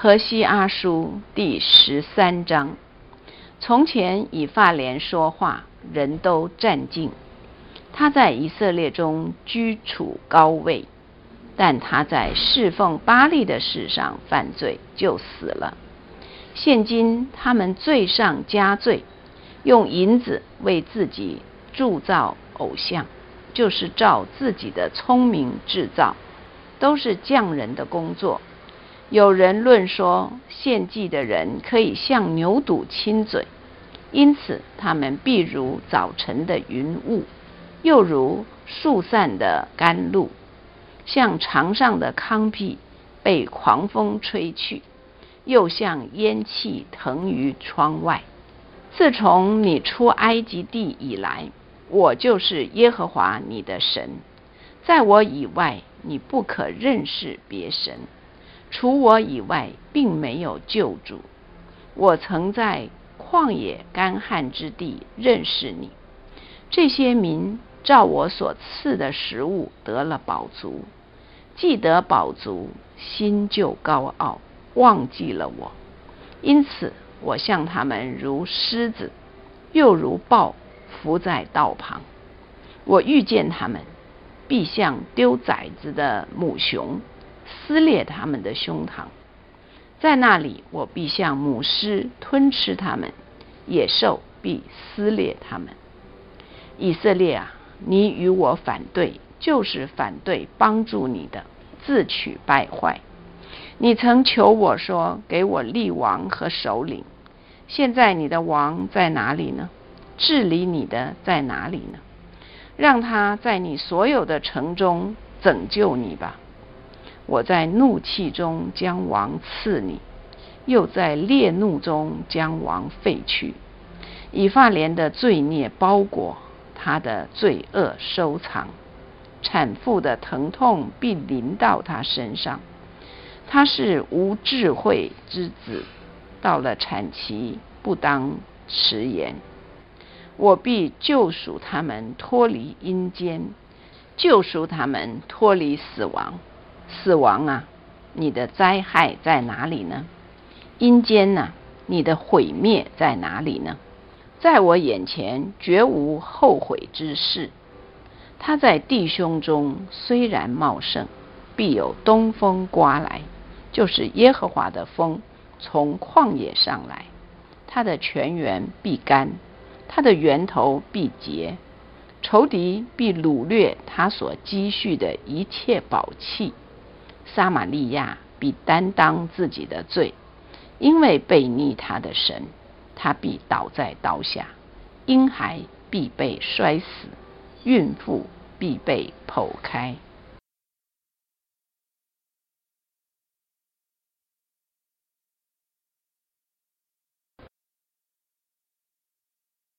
何西阿书第13章。从前以法莲说话，人都战兢，他在以色列中居处高位，但他在侍奉巴力的事上犯罪，就死了。现今他们罪上加罪，用银子为自己铸造偶像，就是照自己的聪明制造，都是匠人的工作。有人论说，献祭的人可以向牛犊亲嘴，因此他们必如早晨的云雾，又如速散的甘露，像场上的糠秕被狂风吹去，又像烟气腾于窗外。自从你出埃及地以来，我就是耶和华你的神，在我以外你不可认识别神，除我以外并没有救主。我曾在旷野干旱之地认识你。这些民照我所赐的食物得了饱足，既得饱足，心就高傲，忘记了我。因此我向他们如狮子，又如豹伏在道旁。我遇见他们，必像丢崽子的母熊，撕裂他们的胸膛。在那里我必像母狮吞吃他们，野兽必撕裂他们。以色列啊，你与我反对，就是反对帮助你的，自取败坏。你曾求我说，给我立王和首领。现在你的王在哪里呢？治理你的在哪里呢？让他在你所有的城中拯救你吧。我在怒气中将王赐你，又在烈怒中将王废去。以法莲的罪孽包裹，他的罪恶收藏，产妇的疼痛必临到他身上。他是无智慧之子，到了产期不当迟延。我必救赎他们脱离阴间，救赎他们脱离死亡。死亡啊，你的灾害在哪里呢？阴间啊，你的毁灭在哪里呢？在我眼前绝无后悔之事。他在弟兄中虽然茂盛，必有东风刮来，就是耶和华的风从旷野上来。他的泉源必干，他的源头必竭。仇敌必掳掠他所积蓄的一切宝器。撒玛利亚必担当自己的罪，因为悖逆他的神，他必倒在刀下。婴孩必被摔死，孕妇必被剖开。